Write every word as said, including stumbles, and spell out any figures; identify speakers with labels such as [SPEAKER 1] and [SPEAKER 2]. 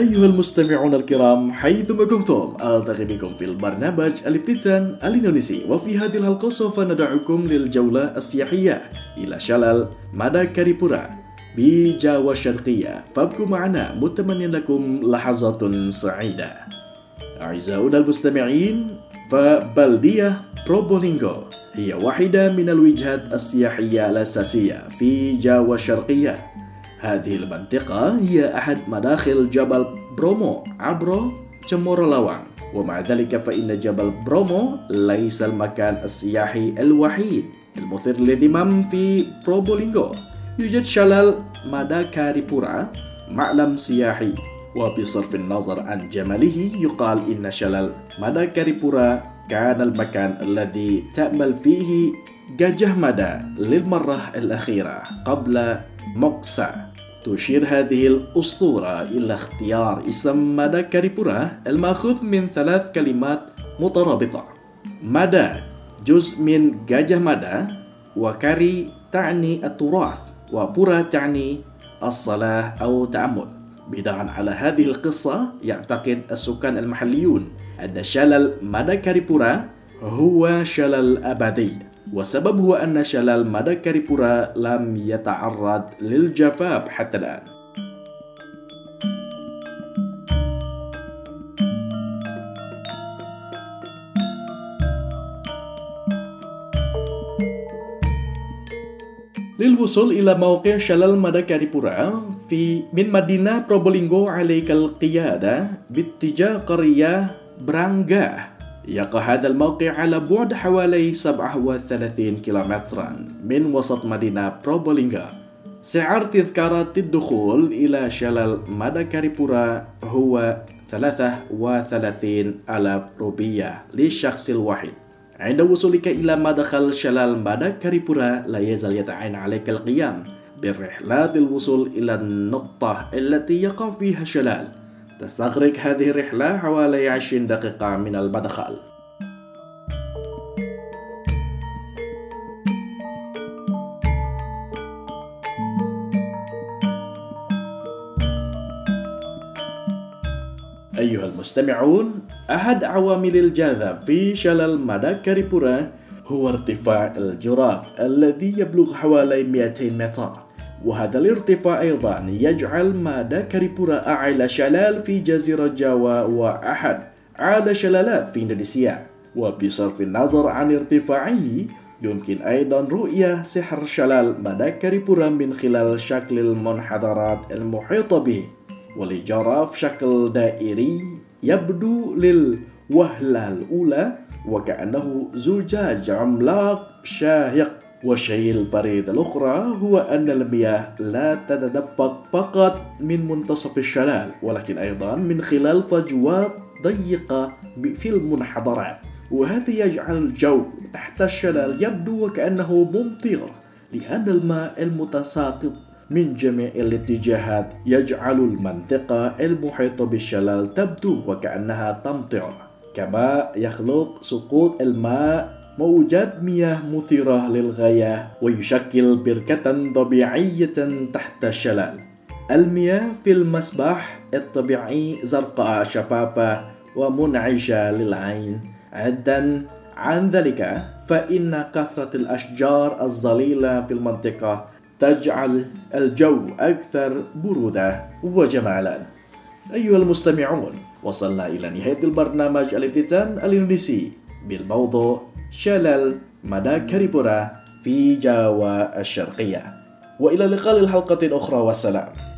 [SPEAKER 1] أيها المستمعون الكرام حيثما كنتم ألتقي بكم في البرنامج الابتسام الإندونيسي، وفي هذه الحلقة سوف ندعوكم للجولة السياحية إلى شلال ماداكاريبورا بجاوا الشرقية، فابقوا معنا متمنيا لكم لحظات سعيدة. أعزائنا المستمعين، فبلدية بروبولينغو هي واحدة من الوجهات السياحية الأساسية في جاوا الشرقية. هذه المنطقة هي أحد مداخل جبل برومو عبر جمهور لاوان، ومع ذلك فإن جبل برومو ليس المكان السياحي الوحيد المثير للاهتمام في بروبولينغو. يوجد شلال ماداكاريبورا معلم سياحي، وبصرف النظر عن جماله يقال إن شلال ماداكاريبورا كان المكان الذي تأمل فيه Gajah Mada للمرة الأخيرة قبل موكسا. تشير هذه الأسطورة إلى اختيار اسم ماداكاريبورا المأخوذ من ثلاث كلمات مترابطة. مادا جزء من Gajah Mada، وكاري تعني التراث، وبورا تعني الصلاة أو تأمل. بناء على هذه القصة يعتقد السكان المحليون أن شلال ماداكاريبورا هو شلال أبدي، والسبب هو أن شلال ماداكاريبورا لم يتعرض للجفاف حتى الآن. للوصول إلى موقع شلال ماداكاريبورا في من مدينة بروبولينغو عليك القيادة باتجاه قرية برانغا. يقع هذا الموقع على بعد حوالي سبعة وثلاثين كيلومترا من وسط مدينة بروبولينغا. سعر تذكرة الدخول إلى شلال ماداكاريبورا هو ثلاثة وثلاثين ألف روبية للشخص الواحد. عند وصولك إلى مدخل شلال ماداكاريبورا لا يزال يتعين عليك القيام برحلات الوصول إلى النقطة التي يقع فيها الشلال. تستغرق هذه الرحلة حوالي عشرين دقيقة من المدخل. أيها المستمعون، أحد عوامل الجاذب في شلال ماداكاريبورا هو ارتفاع الجراف الذي يبلغ حوالي مئتين متر، وهذا الارتفاع أيضا يجعل ماداكاريبورا أعلى شلال في جزيرة جاوا وأحد أعلى شلالات في إندونيسيا. وبصرف النظر عن ارتفاعه يمكن أيضا رؤية سحر شلال ماداكاريبورا من خلال شكل المنحدرات المحيطة به، ولجراف شكل دائري يبدو للوهلة الأولى وكأنه زجاج عملاق شاهق. والشيء الفريد الأخرى هو أن المياه لا تتدفق فقط من منتصف الشلال، ولكن أيضا من خلال فجوات ضيقة في المنحدرات، وهذا يجعل الجو تحت الشلال يبدو وكأنه ممطر، لأن الماء المتساقط من جميع الاتجاهات يجعل المنطقة المحيطة بالشلال تبدو وكأنها تمطر. كما يخلق سقوط الماء موجات مياه مثيرة للغاية ويشكل بركة طبيعية تحت الشلال. المياه في المسبح الطبيعي زرقاء شفافة ومنعشة للعين. عدا عن ذلك فإن كثرة الأشجار الظليلة في المنطقة تجعل الجو أكثر برودة وجمالا. أيها المستمعون، وصلنا إلى نهاية البرنامج الابتسام الإندونيسي بالموضوع شلال ماداكاريبورا في جاوا الشرقية، وإلى اللقاء الحلقة الأخرى، والسلام.